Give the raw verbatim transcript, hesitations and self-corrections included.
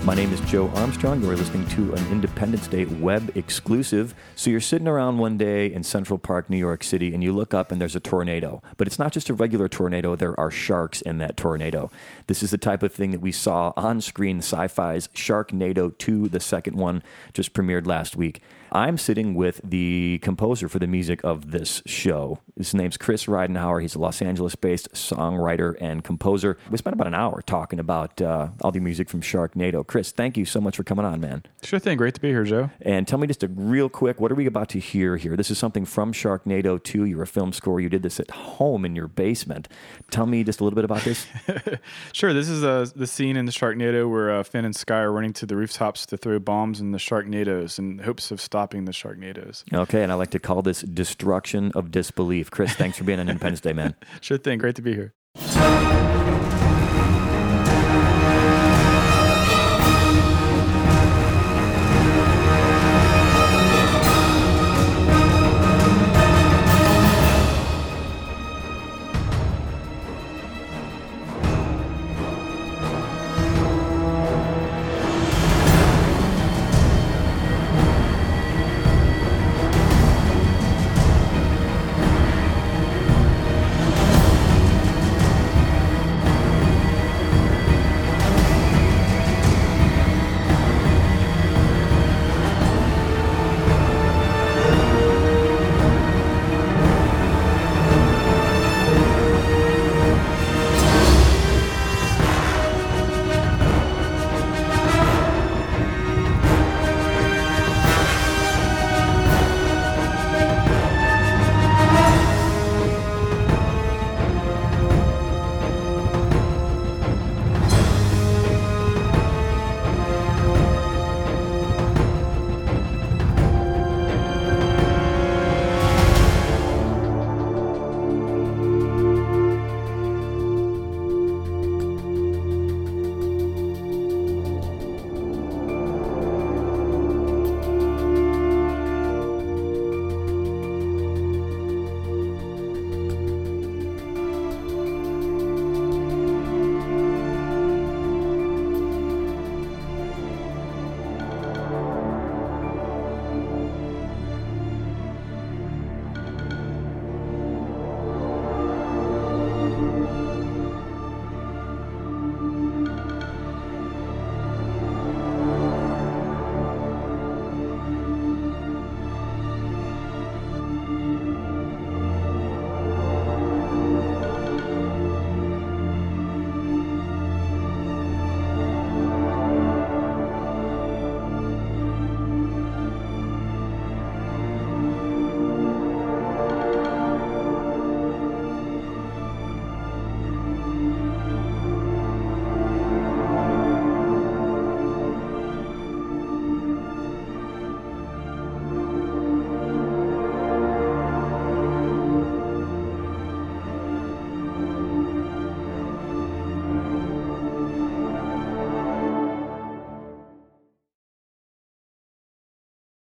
My name is Joe Armstrong. You're listening to an Independence Day web exclusive. So you're sitting around one day in Central Park, New York City, and you look up and there's a tornado. But it's not just a regular tornado. There are sharks in that tornado. This is the type of thing that we saw on screen, Sci-Fi's Sharknado two, the second one, just premiered last week. I'm sitting with the composer for the music of this show. His name's Chris Ridenhour. He's a Los Angeles-based songwriter and composer. We spent about an hour talking about uh, all the music from Sharknado. Chris, thank you so much for coming on, man. Sure thing. Great to be here, Joe. And tell me just a real quick, what are we about to hear here? This is something from Sharknado two. You're a film score. You did this at home in your basement. Tell me just a little bit about this. Sure. This is uh, the scene in the Sharknado where uh, Finn and Sky are running to the rooftops to throw bombs in the Sharknados in hopes of stopping the Sharknados. Okay, and I like to call this destruction of disbelief. Chris, thanks for being on Independence Day, man. Sure thing. Great to be here.